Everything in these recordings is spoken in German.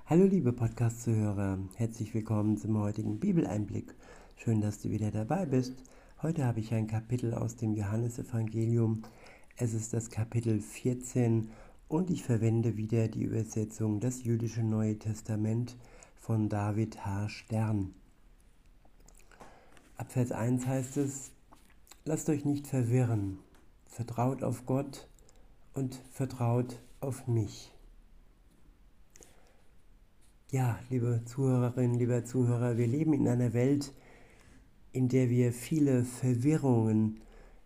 Hallo liebe Podcast-Zuhörer, herzlich willkommen zum heutigen Bibeleinblick. Schön, dass du wieder dabei bist. Heute habe ich ein Kapitel aus dem Johannesevangelium. Es ist das Kapitel 14 und ich verwende wieder die Übersetzung Das jüdische Neue Testament von David H. Stern. Ab Vers 1 heißt es: Lasst euch nicht verwirren, vertraut auf Gott und vertraut auf mich. Ja, liebe Zuhörerinnen, lieber Zuhörer, wir leben in einer Welt, in der viele Verwirrungen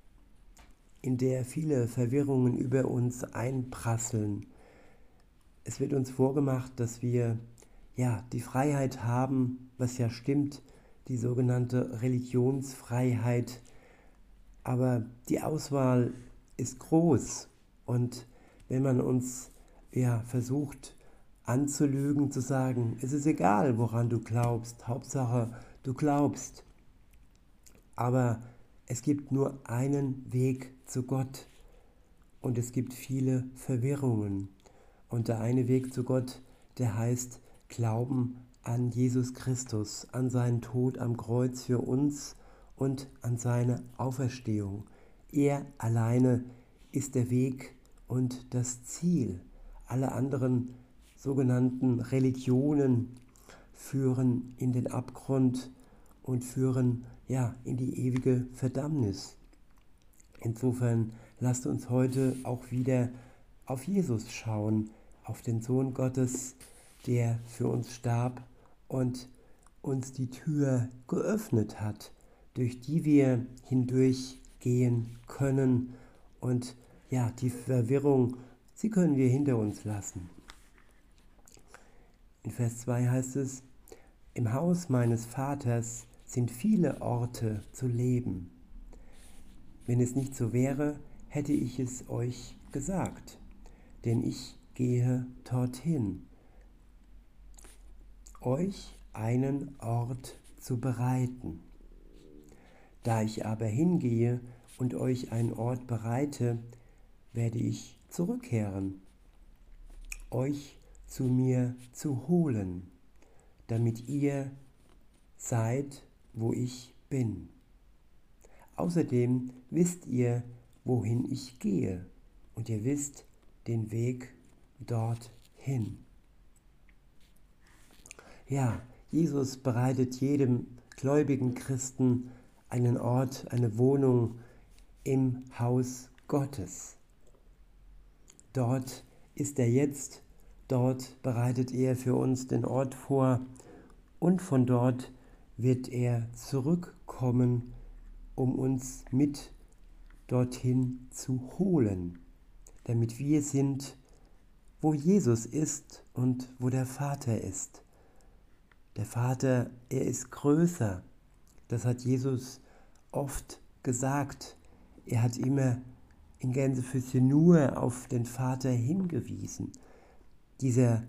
über uns einprasseln. Es wird uns vorgemacht, dass wir die Freiheit haben, was ja stimmt, die sogenannte Religionsfreiheit, aber die Auswahl ist groß und wenn man uns versucht anzulügen, zu sagen, es ist egal, woran du glaubst, Hauptsache du glaubst. Aber es gibt nur einen Weg zu Gott und es gibt viele Verwirrungen. Und der eine Weg zu Gott, der heißt Glauben an Jesus Christus, an seinen Tod am Kreuz für uns und an seine Auferstehung. Er alleine ist der Weg und das Ziel. Alle anderen sogenannten Religionen führen in den Abgrund und führen in die ewige Verdammnis. Insofern lasst uns heute auch wieder auf Jesus schauen, auf den Sohn Gottes, der für uns starb und uns die Tür geöffnet hat, durch die wir hindurchgehen können und die Verwirrung, sie können wir hinter uns lassen. In Vers 2 heißt es: Im Haus meines Vaters sind viele Orte zu leben. Wenn es nicht so wäre, hätte ich es euch gesagt, denn ich gehe dorthin, euch einen Ort zu bereiten. Da ich aber hingehe und euch einen Ort bereite, werde ich zurückkehren, euch zu mir zu holen, damit ihr seid, wo ich bin. Außerdem wisst ihr, wohin ich gehe, und ihr wisst den Weg dorthin. Ja, Jesus bereitet jedem gläubigen Christen einen Ort, eine Wohnung im Haus Gottes. Dort ist er jetzt, dort bereitet er für uns den Ort vor und von dort wird er zurückkommen, um uns mit dorthin zu holen, damit wir sind, wo Jesus ist und wo der Vater ist. Der Vater, er ist größer. Das hat Jesus oft gesagt. Er hat immer in Gänsefüßchen nur auf den Vater hingewiesen. Dieser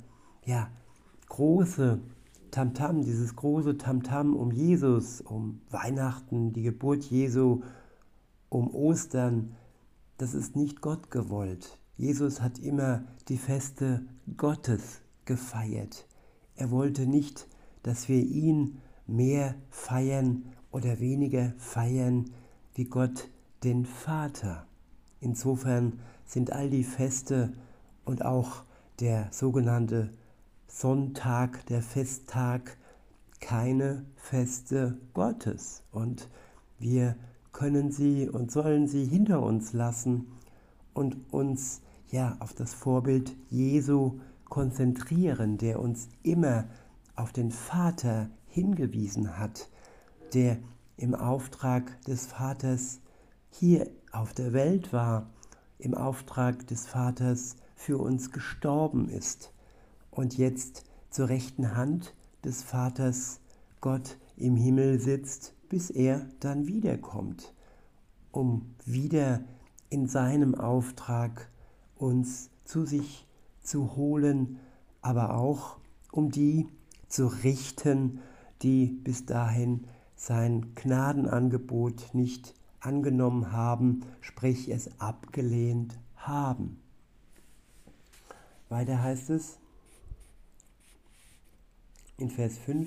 große Tamtam, dieses große Tamtam um Jesus, um Weihnachten, die Geburt Jesu, um Ostern, das ist nicht Gott gewollt. Jesus hat immer die Feste Gottes gefeiert. Er wollte nicht, dass wir ihn mehr feiern oder weniger feiern wie Gott den Vater. Insofern sind all die Feste und auch der sogenannte Sonntag, der Festtag, keine Feste Gottes. Und wir können sie und sollen sie hinter uns lassen und uns auf das Vorbild Jesu konzentrieren, der uns immer auf den Vater hingewiesen hat, der im Auftrag des Vaters hier auf der Welt war, im Auftrag des Vaters für uns gestorben ist und jetzt zur rechten Hand des Vaters Gott im Himmel sitzt, bis er dann wiederkommt, um wieder in seinem Auftrag uns zu sich zu holen, aber auch um die zu richten, die bis dahin sein Gnadenangebot nicht angenommen haben, sprich es abgelehnt haben. Weiter heißt es: In Vers 5: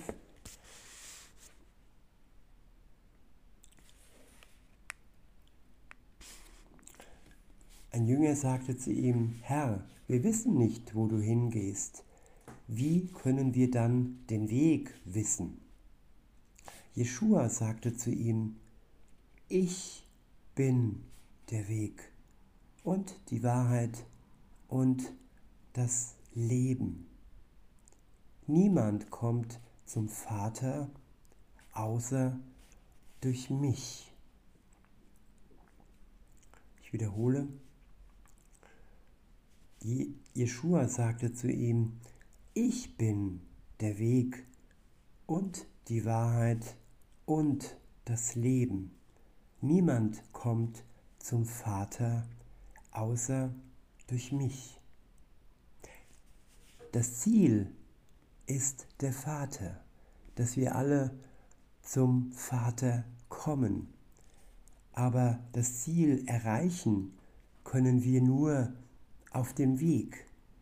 Ein Jünger sagte zu ihm: Herr, wir wissen nicht, wo du hingehst. Wie können wir dann den Weg wissen? Jeschua sagte zu ihm: Ich bin der Weg und die Wahrheit und das Leben. Niemand kommt zum Vater außer durch mich. Ich wiederhole. Jeschua sagte zu ihm: Ich bin der Weg und die Wahrheit und das Leben. Niemand kommt zum Vater außer durch mich. Das Ziel ist der Vater, dass wir alle zum Vater kommen. Aber das Ziel erreichen können wir nur auf dem Weg,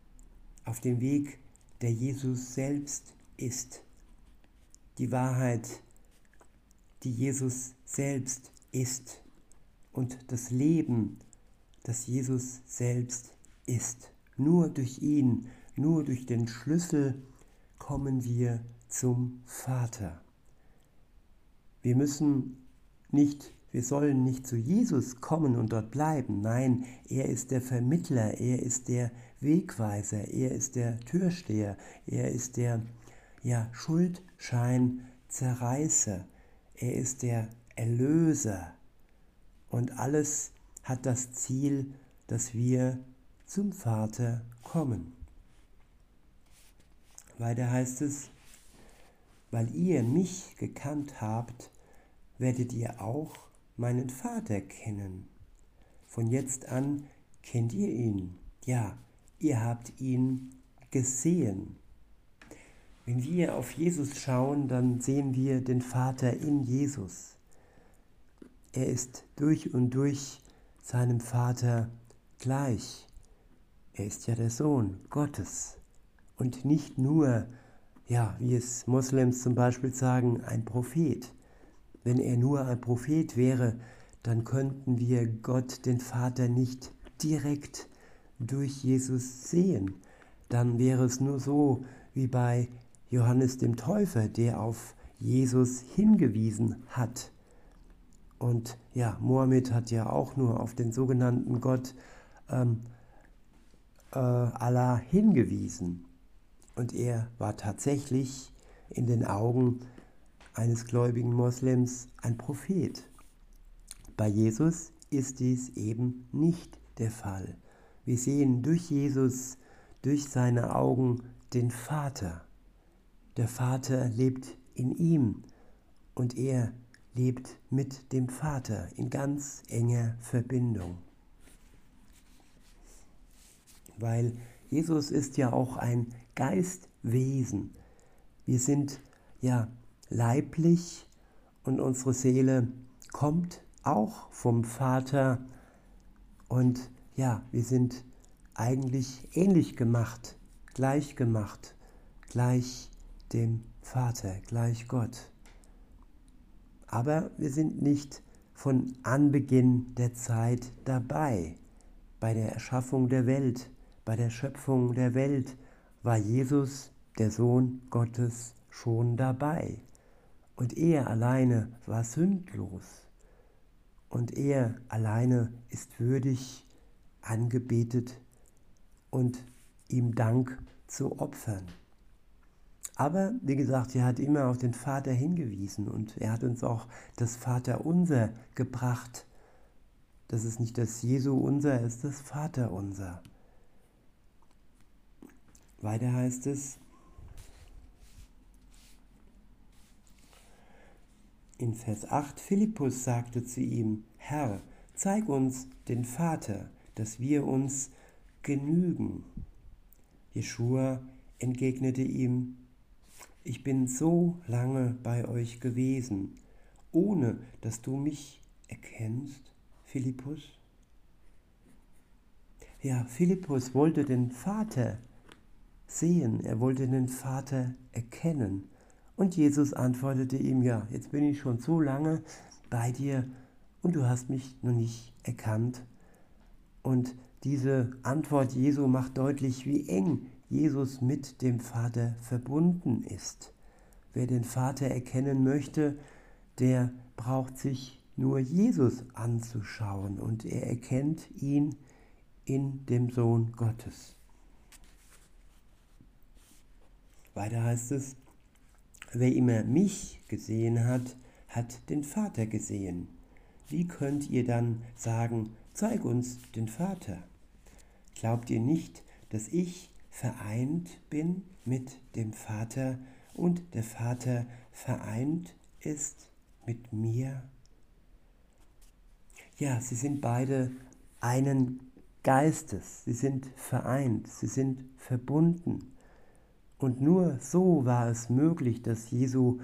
der Jesus selbst ist. Die Wahrheit, die Jesus selbst ist, und das Leben, das Jesus selbst ist. Nur durch ihn, nur durch den Schlüssel kommen wir zum Vater. Wir sollen nicht zu Jesus kommen und dort bleiben. Nein, er ist der Vermittler, er ist der Wegweiser, er ist der Türsteher, er ist der Schuldscheinzerreißer, er ist der Erlöser. Und alles hat das Ziel, dass wir zum Vater kommen. Weiter heißt es: Weil ihr mich gekannt habt, werdet ihr auch meinen Vater kennen. Von jetzt an kennt ihr ihn. Ja, ihr habt ihn gesehen. Wenn wir auf Jesus schauen, dann sehen wir den Vater in Jesus. Er ist durch und durch seinem Vater gleich. Er ist ja der Sohn Gottes und nicht nur, wie es Moslems zum Beispiel sagen, ein Prophet. Wenn er nur ein Prophet wäre, dann könnten wir Gott, den Vater, nicht direkt durch Jesus sehen. Dann wäre es nur so wie bei Johannes dem Täufer, der auf Jesus hingewiesen hat. Und Mohammed hat ja auch nur auf den sogenannten Gott Allah hingewiesen. Und er war tatsächlich in den Augen eines gläubigen Moslems ein Prophet. Bei Jesus ist dies eben nicht der Fall. Wir sehen durch Jesus, durch seine Augen den Vater. Der Vater lebt in ihm und er lebt mit dem Vater in ganz enger Verbindung. Weil Jesus ist ja auch ein Geistwesen. Wir sind leiblich und unsere Seele kommt auch vom Vater und wir sind eigentlich ähnlich gemacht, gleich dem Vater, gleich Gott. Aber wir sind nicht von Anbeginn der Zeit dabei. Bei der Erschaffung der Welt, bei der Schöpfung der Welt war Jesus, der Sohn Gottes, schon dabei. Und er alleine war sündlos. Und er alleine ist würdig, angebetet und ihm Dank zu opfern. Aber, wie gesagt, er hat immer auf den Vater hingewiesen und er hat uns auch das Vaterunser gebracht. Das ist nicht das Jesu-Unser, es ist das Vaterunser. Weiter heißt es in Vers 8: Philippus sagte zu ihm: Herr, zeig uns den Vater, dass wir uns genügen. Jeschua entgegnete ihm: Ich bin so lange bei euch gewesen, ohne dass du mich erkennst, Philippus? Philippus wollte den Vater sehen, er wollte den Vater erkennen. Und Jesus antwortete ihm, ja, jetzt bin ich schon so lange bei dir und du hast mich noch nicht erkannt. Und diese Antwort Jesu macht deutlich, wie eng Jesus mit dem Vater verbunden ist. Wer den Vater erkennen möchte, der braucht sich nur Jesus anzuschauen und er erkennt ihn in dem Sohn Gottes. Weiter heißt es, wer immer mich gesehen hat, hat den Vater gesehen. Wie könnt ihr dann sagen, zeig uns den Vater? Glaubt ihr nicht, dass ich vereint bin mit dem Vater und der Vater vereint ist mit mir? Ja, sie sind beide einen Geistes, sie sind vereint, sie sind verbunden. Und nur so war es möglich, dass Jesu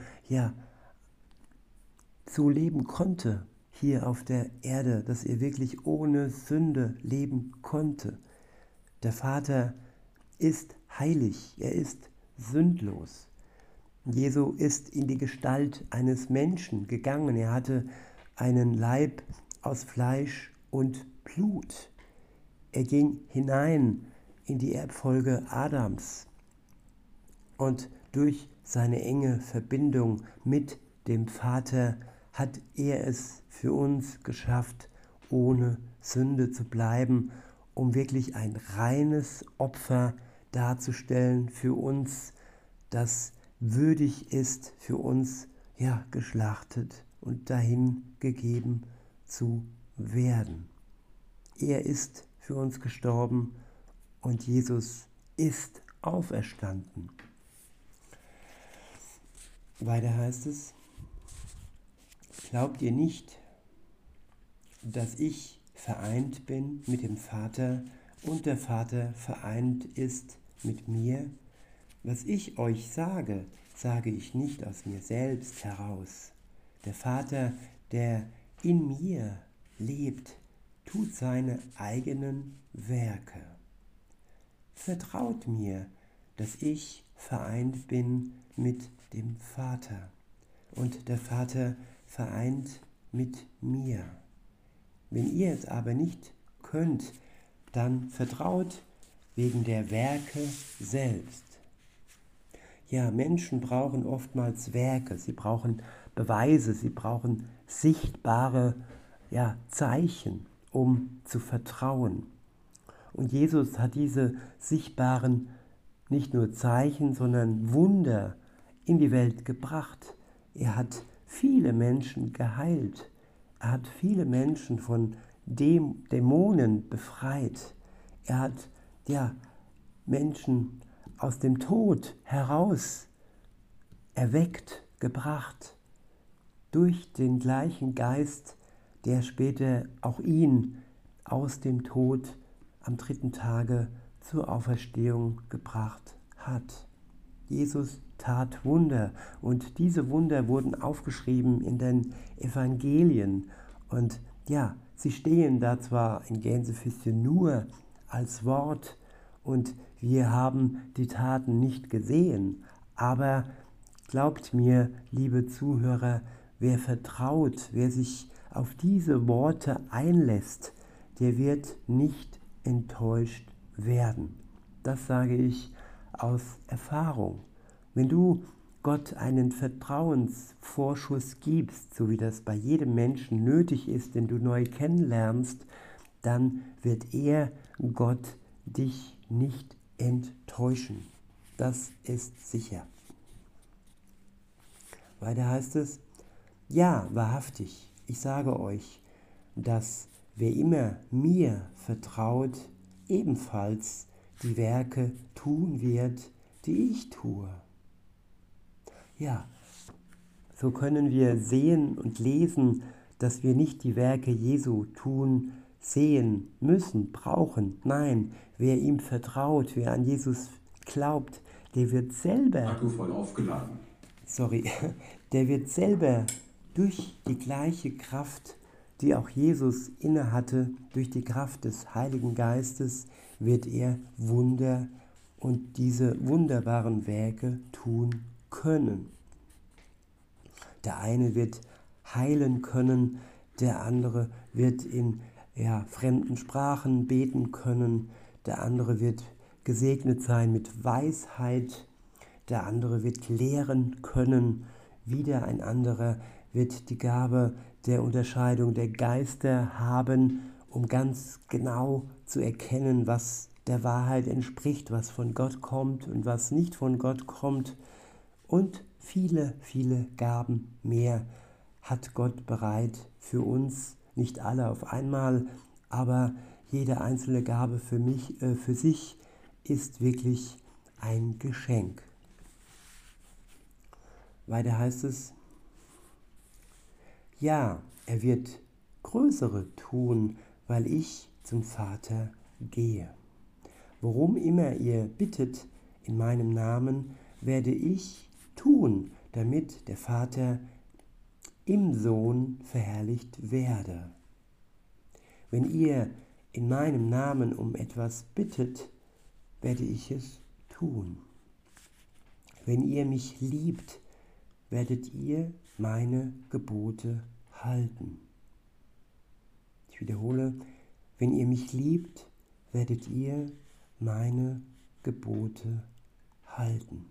so leben konnte hier auf der Erde, dass er wirklich ohne Sünde leben konnte. Der Vater ist heilig, er ist sündlos. Jesu ist in die Gestalt eines Menschen gegangen. Er hatte einen Leib aus Fleisch und Blut. Er ging hinein in die Erbfolge Adams. Und durch seine enge Verbindung mit dem Vater hat er es für uns geschafft, ohne Sünde zu bleiben, um wirklich ein reines Opfer darzustellen für uns, das würdig ist, für uns geschlachtet und dahin gegeben zu werden. Er ist für uns gestorben und Jesus ist auferstanden. Weiter heißt es, glaubt ihr nicht, dass ich vereint bin mit dem Vater und der Vater vereint ist mit mir? Was ich euch sage, sage ich nicht aus mir selbst heraus. Der Vater, der in mir lebt, tut seine eigenen Werke. Vertraut mir, dass ich vereint bin mit dem Vater und der Vater vereint mit mir. Wenn ihr es aber nicht könnt, dann vertraut wegen der Werke selbst. Ja, Menschen brauchen oftmals Werke, sie brauchen Beweise, sie brauchen sichtbare Zeichen, um zu vertrauen. Und Jesus hat diese sichtbaren nicht nur Zeichen, sondern Wunder in die Welt gebracht. Er hat viele Menschen geheilt. Er hat viele Menschen von Dämonen befreit. Er hat Menschen aus dem Tod heraus erweckt, gebracht. Durch den gleichen Geist, der später auch ihn aus dem Tod am 3. Tage zur Auferstehung gebracht hat. Jesus tat Wunder und diese Wunder wurden aufgeschrieben in den Evangelien und sie stehen da zwar in Gänsefüßchen nur als Wort und wir haben die Taten nicht gesehen, aber glaubt mir, liebe Zuhörer, wer vertraut, wer sich auf diese Worte einlässt, der wird nicht enttäuscht werden. Das sage ich aus Erfahrung. Wenn du Gott einen Vertrauensvorschuss gibst, so wie das bei jedem Menschen nötig ist, den du neu kennenlernst, dann wird Gott dich nicht enttäuschen. Das ist sicher. Weiter heißt es, ja, wahrhaftig, ich sage euch, dass wer immer mir vertraut, ebenfalls die Werke tun wird, die ich tue. Ja, so können wir sehen und lesen, dass wir nicht die Werke Jesu tun, sehen müssen, brauchen. Nein, wer ihm vertraut, wer an Jesus glaubt, der wird selber... Akku voll aufgeladen. Der wird selber durch die gleiche Kraft, die auch Jesus innehatte, durch die Kraft des Heiligen Geistes, wird er Wunder und diese wunderbaren Werke tun können. Der eine wird heilen können, der andere wird in fremden Sprachen beten können, der andere wird gesegnet sein mit Weisheit, der andere wird lehren können, wieder ein anderer wird die Gabe der Unterscheidung der Geister haben, um ganz genau zu erkennen, was der Wahrheit entspricht, was von Gott kommt und was nicht von Gott kommt. Und viele, viele Gaben mehr hat Gott bereit für uns, nicht alle auf einmal, aber jede einzelne Gabe für sich ist wirklich ein Geschenk. Weiter heißt es, ja, er wird Größere tun, weil ich zum Vater gehe. Worum immer ihr bittet in meinem Namen, werde ich tun, damit der Vater im Sohn verherrlicht werde. Wenn ihr in meinem Namen um etwas bittet, werde ich es tun. Wenn ihr mich liebt, werdet ihr meine Gebote halten. Ich wiederhole, wenn ihr mich liebt, werdet ihr meine Gebote halten.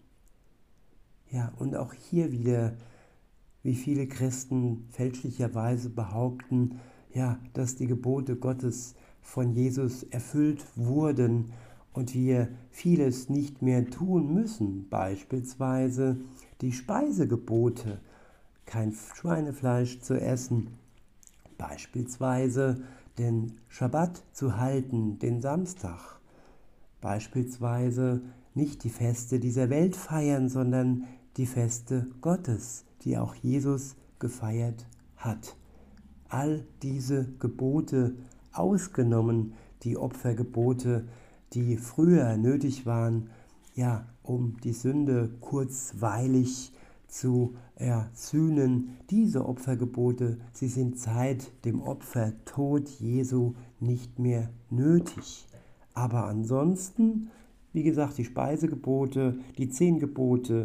Ja, und auch hier wieder, wie viele Christen fälschlicherweise behaupten, dass die Gebote Gottes von Jesus erfüllt wurden und wir vieles nicht mehr tun müssen, beispielsweise die Speisegebote, kein Schweinefleisch zu essen, beispielsweise den Schabbat zu halten, den Samstag, beispielsweise nicht die Feste dieser Welt feiern, sondern die Feste Gottes, die auch Jesus gefeiert hat. All diese Gebote ausgenommen, die Opfergebote, die früher nötig waren, um die Sünde kurzweilig zu sühnen. Diese Opfergebote, sie sind seit dem Opfertod Jesu nicht mehr nötig. Aber ansonsten, wie gesagt, die Speisegebote, die 10 Gebote,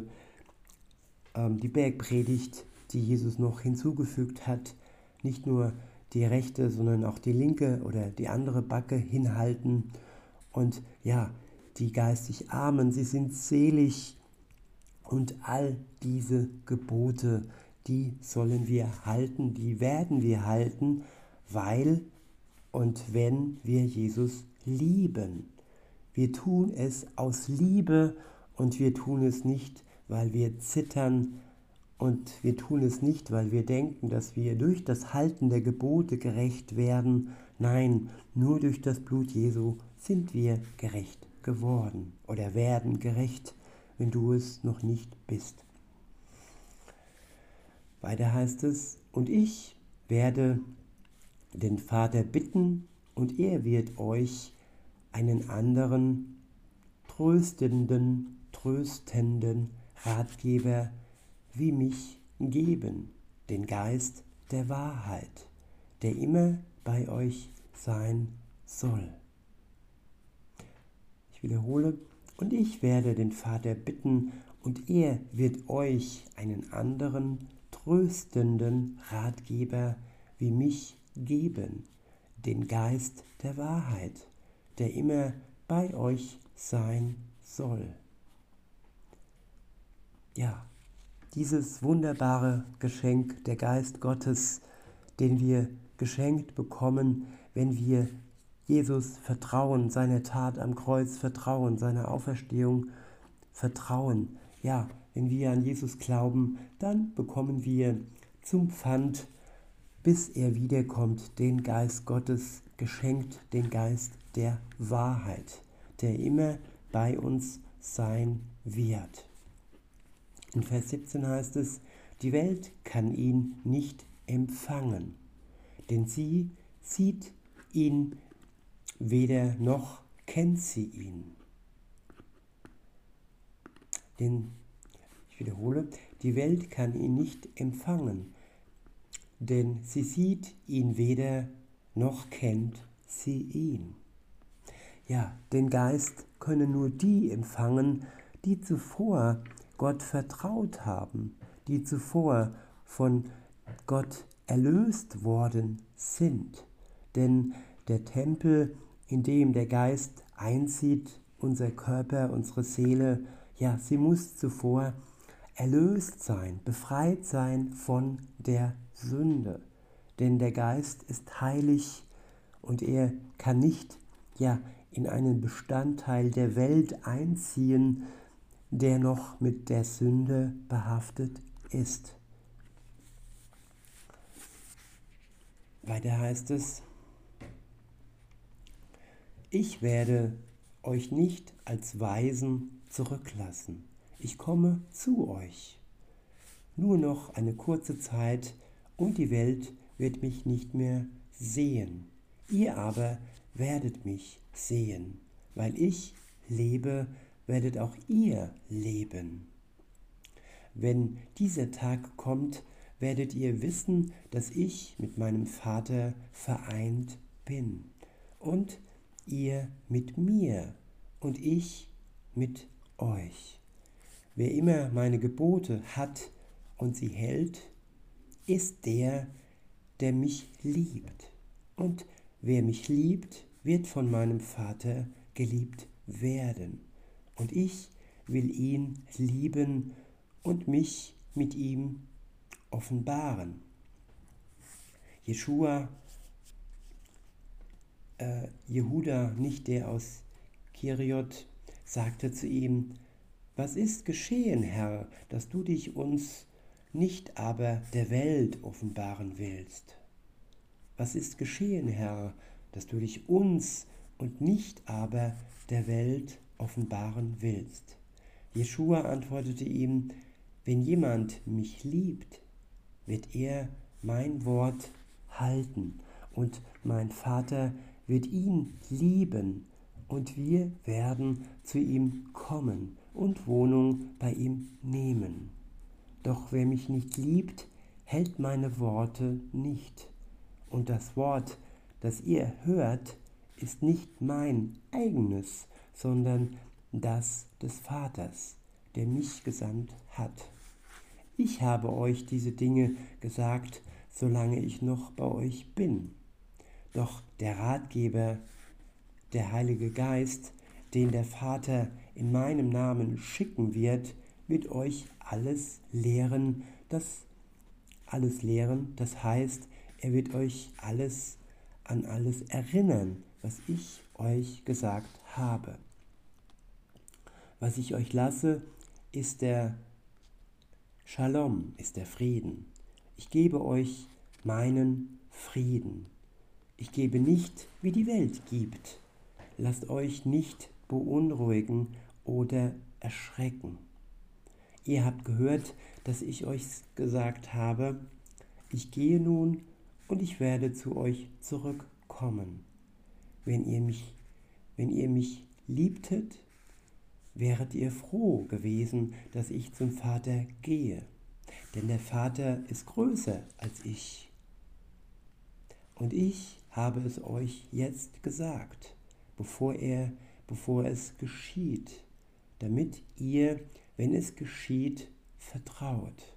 die Bergpredigt, die Jesus noch hinzugefügt hat, nicht nur die rechte, sondern auch die linke oder die andere Backe hinhalten. Und die geistig Armen, sie sind selig. Und all diese Gebote, die sollen wir halten, die werden wir halten, weil und wenn wir Jesus lieben. Wir tun es aus Liebe und wir tun es nicht, weil wir zittern und wir tun es nicht, weil wir denken, dass wir durch das Halten der Gebote gerecht werden. Nein, nur durch das Blut Jesu sind wir gerecht geworden oder werden gerecht, wenn du es noch nicht bist. Weiter heißt es, und ich werde den Vater bitten, und er wird euch einen anderen tröstenden Ratgeber wie mich geben, den Geist der Wahrheit, der immer bei euch sein soll. Ich wiederhole, und ich werde den Vater bitten, und er wird euch einen anderen tröstenden Ratgeber wie mich geben, den Geist der Wahrheit, der immer bei euch sein soll. Ja, dieses wunderbare Geschenk, der Geist Gottes, den wir geschenkt bekommen, wenn wir Jesus vertrauen, seiner Tat am Kreuz vertrauen, seiner Auferstehung vertrauen. Ja, wenn wir an Jesus glauben, dann bekommen wir zum Pfand, bis er wiederkommt, den Geist Gottes geschenkt, den Geist der Wahrheit, der immer bei uns sein wird. In Vers 17 heißt es, die Welt kann ihn nicht empfangen, denn sie sieht ihn weder noch kennt sie ihn. Denn, ich wiederhole, die Welt kann ihn nicht empfangen, denn sie sieht ihn weder noch kennt sie ihn. Ja, den Geist können nur die empfangen, die zuvor Gott vertraut haben, die zuvor von Gott erlöst worden sind. Denn der Tempel, in dem der Geist einzieht, unser Körper, unsere Seele, ja, sie muss zuvor erlöst sein, befreit sein von der Sünde. Denn der Geist ist heilig und er kann nicht, ja, in einen Bestandteil der Welt einziehen, der noch mit der Sünde behaftet ist. Weiter heißt es: Ich werde euch nicht als Waisen zurücklassen. Ich komme zu euch. Nur noch eine kurze Zeit und die Welt wird mich nicht mehr sehen. Ihr aber werdet mich sehen. Weil ich lebe, werdet auch ihr leben. Wenn dieser Tag kommt, werdet ihr wissen, dass ich mit meinem Vater vereint bin und ihr mit mir und ich mit euch. Wer immer meine Gebote hat und sie hält, ist der, der mich liebt. Und wer mich liebt, wird von meinem Vater geliebt werden. Und ich will ihn lieben und mich mit ihm offenbaren. Jehuda, nicht der aus Kiriot, sagte zu ihm: Was ist geschehen, Herr, dass du dich uns nicht aber der Welt offenbaren willst? Was ist geschehen, Herr, dass du dich uns und nicht aber der Welt offenbaren willst? Jeschua antwortete ihm: Wenn jemand mich liebt, wird er mein Wort halten, und mein Vater wird ihn lieben, und wir werden zu ihm kommen und Wohnung bei ihm nehmen. Doch wer mich nicht liebt, hält meine Worte nicht. Und das Wort, das ihr hört, ist nicht mein eigenes, sondern das des Vaters, der mich gesandt hat. Ich habe euch diese Dinge gesagt, solange ich noch bei euch bin. Doch der Ratgeber, der Heilige Geist, den der Vater in meinem Namen schicken wird euch alles lehren, das heißt, er wird euch an alles erinnern, was ich euch gesagt habe. Was ich euch lasse, ist der Shalom, ist der Frieden. Ich gebe euch meinen Frieden. Ich gebe nicht, wie die Welt gibt. Lasst euch nicht beunruhigen oder erschrecken. Ihr habt gehört, dass ich euch gesagt habe: Ich gehe nun und ich werde zu euch zurückkommen. Wenn ihr mich liebtet, wäret ihr froh gewesen, dass ich zum Vater gehe. Denn der Vater ist größer als ich. Und ich habe es euch jetzt gesagt, bevor es geschieht, damit ihr, wenn es geschieht, vertraut.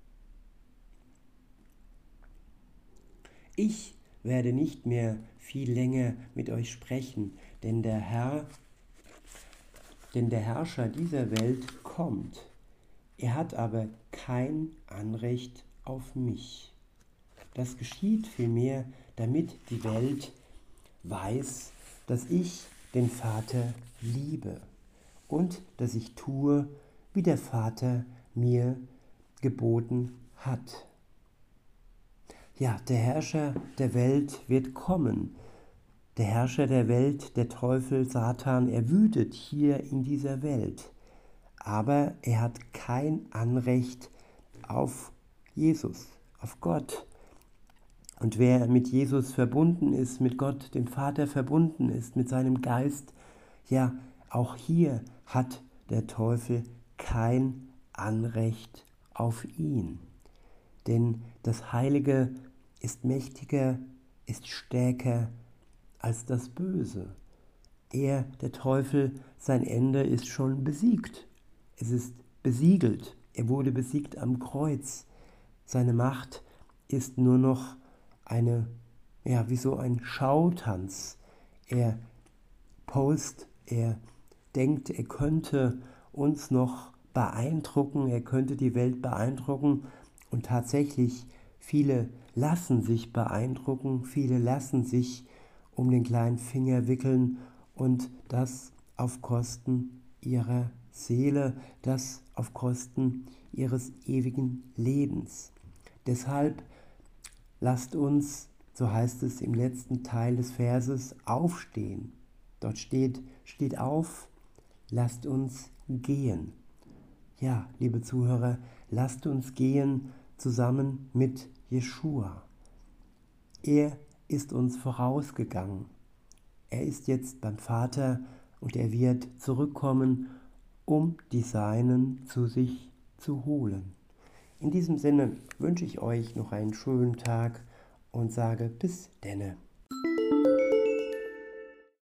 Ich werde nicht mehr viel länger mit euch sprechen, denn der Herrscher dieser Welt kommt. Er hat aber kein Anrecht auf mich. Das geschieht vielmehr, damit die Welt weiß, dass ich den Vater liebe und dass ich tue, wie der Vater mir geboten hat. Ja, der Herrscher der Welt wird kommen. Der Herrscher der Welt, der Teufel, Satan, er wütet hier in dieser Welt. Aber er hat kein Anrecht auf Jesus, auf Gott. Und wer mit Jesus verbunden ist, mit Gott, dem Vater verbunden ist, mit seinem Geist, ja, auch hier hat der Teufel kein Anrecht auf ihn. Denn das Heilige ist mächtiger, ist stärker als das Böse. der Teufel, sein Ende ist schon besiegt. Es ist besiegelt. Er wurde besiegt am Kreuz. Seine Macht ist nur noch wie so ein Schautanz. Er er denkt, er könnte uns noch beeindrucken, er könnte die Welt beeindrucken und tatsächlich viele lassen sich beeindrucken, viele lassen sich um den kleinen Finger wickeln und das auf Kosten ihrer Seele, das auf Kosten ihres ewigen Lebens. Deshalb lasst uns, so heißt es im letzten Teil des Verses, aufstehen. Dort steht auf, lasst uns gehen. Ja, liebe Zuhörer, lasst uns gehen zusammen mit Jeschua. Er ist uns vorausgegangen. Er ist jetzt beim Vater und er wird zurückkommen, um die Seinen zu sich zu holen. In diesem Sinne wünsche ich euch noch einen schönen Tag und sage bis denne.